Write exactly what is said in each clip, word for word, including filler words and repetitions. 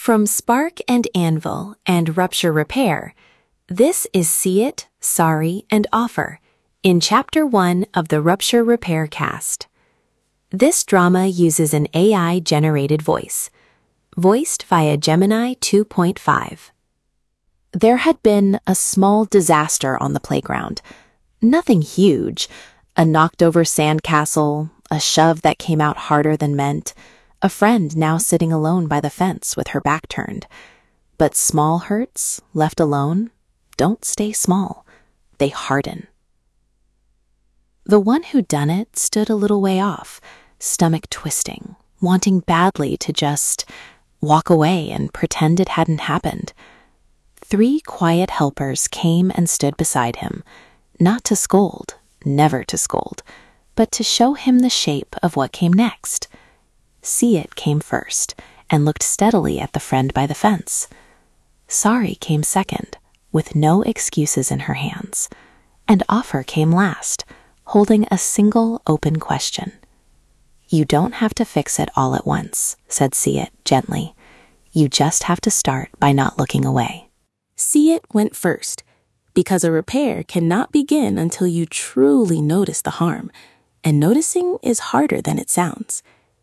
From Spark and Anvil and Rupture Repair, this is See It, Sorry, and Offer in Chapter one of the Rupture Repair cast. This drama uses an A I-generated voice, voiced via Gemini two point five. There had been a small disaster on the playground. Nothing huge. A knocked-over sandcastle, a shove that came out harder than meant, a friend now sitting alone by the fence with her back turned. But small hurts, left alone, don't stay small. They harden. The one who'd done it stood a little way off, stomach twisting, wanting badly to just walk away and pretend it hadn't happened. Three quiet helpers came and stood beside him, not to scold, never to scold, but to show him the shape of what came next. See It came first and looked steadily at the friend by the fence. Sorry came second, with no excuses in her hands. And Offer came last, holding a single open question. You don't have to fix it all at once, said See It gently. You just have to start by not looking away. See It went first, because a repair cannot begin until you truly notice the harm, and noticing is harder than it sounds.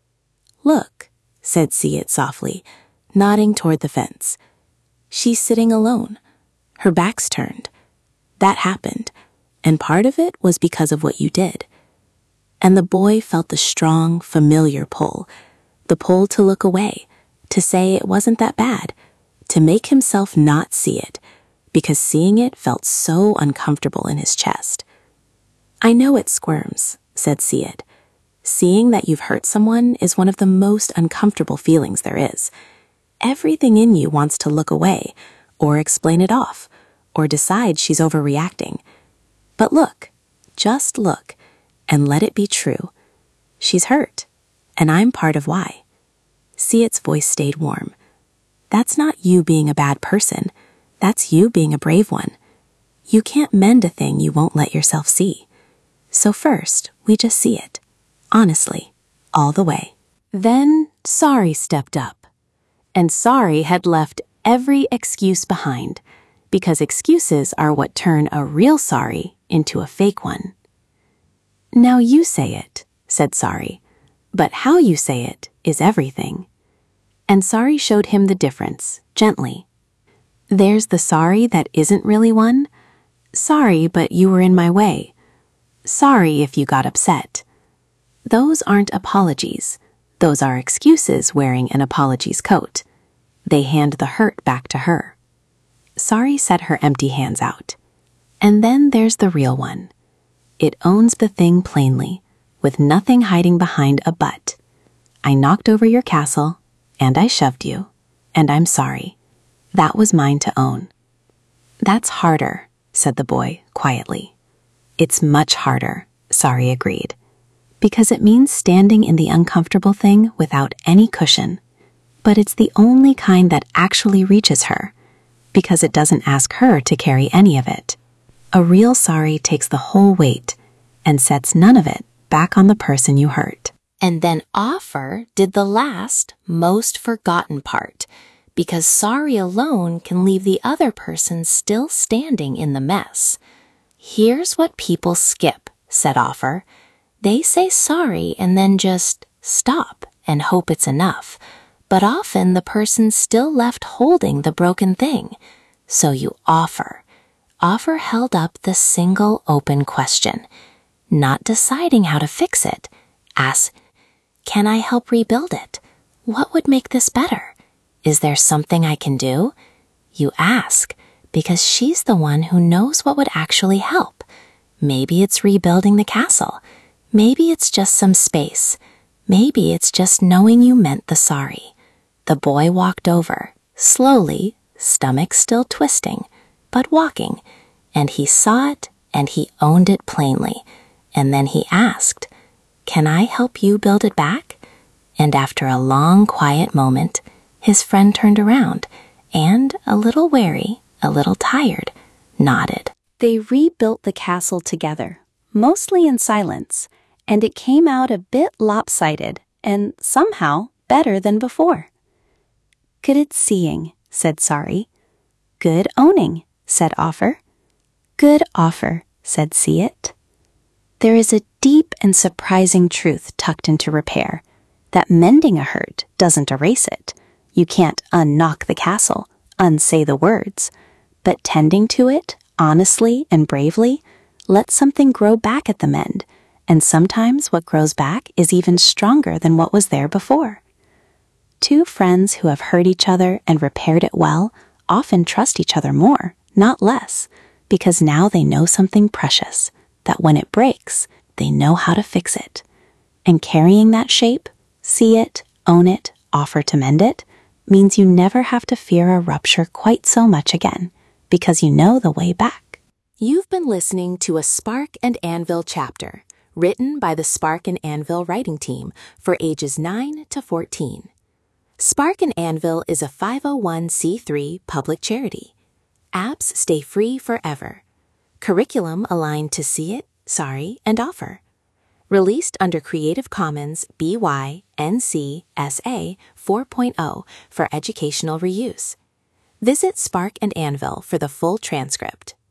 Look, said See It softly, nodding toward the fence. She's sitting alone. Her back's turned. That happened, and part of it was because of what you did. And the boy felt the strong, familiar pull, the pull to look away, to say it wasn't that bad, to make himself not see it, because seeing it felt so uncomfortable in his chest. I know it squirms, said See It. Seeing that you've hurt someone is one of the most uncomfortable feelings there is. Everything in you wants to look away, or explain it off, or decide she's overreacting. But look, just look, and let it be true. She's hurt, and I'm part of why. See It's voice stayed warm. That's not you being a bad person. That's you being a brave one. You can't mend a thing you won't let yourself see. So first, we just see it. Honestly, all the way. Then Sorry stepped up. And Sorry had left every excuse behind, because excuses are what turn a real sorry into a fake one. Now you say it, said Sorry, but how you say it is everything. And Sorry showed him the difference, gently. There's the sorry that isn't really one. Sorry, but you were in my way. Sorry if you got upset. Those aren't apologies. Those are excuses wearing an apology's coat. They hand the hurt back to her. Sorry set her empty hands out. And then there's the real one. It owns the thing plainly, with nothing hiding behind a but. I knocked over your castle, and I shoved you, and I'm sorry. That was mine to own. That's harder, said the boy quietly. It's much harder, Sorry agreed. Because it means standing in the uncomfortable thing without any cushion. But it's the only kind that actually reaches her, because it doesn't ask her to carry any of it. A real sorry takes the whole weight and sets none of it back on the person you hurt. And then Offer did the last, most forgotten part, because sorry alone can leave the other person still standing in the mess. Here's what people skip, said Offer. They say sorry and then just stop and hope it's enough. But often the person's still left holding the broken thing. So you offer. Offer held up the single open question, not deciding how to fix it. Ask, can I help rebuild it? What would make this better? Is there something I can do? You ask, because she's the one who knows what would actually help. Maybe it's rebuilding the castle. Maybe it's just some space. Maybe it's just knowing you meant the sorry. The boy walked over, slowly, stomach still twisting, but walking, and he saw it and he owned it plainly. And then he asked, can I help you build it back? And after a long, quiet moment, his friend turned around and, a little wary, a little tired, nodded. They rebuilt the castle together, mostly in silence, and it came out a bit lopsided and somehow better than before. Good seeing, said Sorry. Good owning, said Offer. Good offer, said See It. There is a deep and surprising truth tucked into repair, that mending a hurt doesn't erase it. You can't unknock the castle, unsay the words, but tending to it, honestly and bravely, lets something grow back at the mend, and sometimes what grows back is even stronger than what was there before. Two friends who have hurt each other and repaired it well often trust each other more, not less, because now they know something precious, that when it breaks, they know how to fix it. And carrying that shape, see it, own it, offer to mend it, means you never have to fear a rupture quite so much again, because you know the way back. You've been listening to a Spark and Anvil chapter, written by the Spark and Anvil writing team for ages nine to fourteen. Spark and Anvil is a five oh one c three public charity. Apps stay free forever. Curriculum aligned to See It, Sorry, and Offer. Released under Creative Commons B Y N C S A four point oh for educational reuse. Visit Spark and Anvil for the full transcript.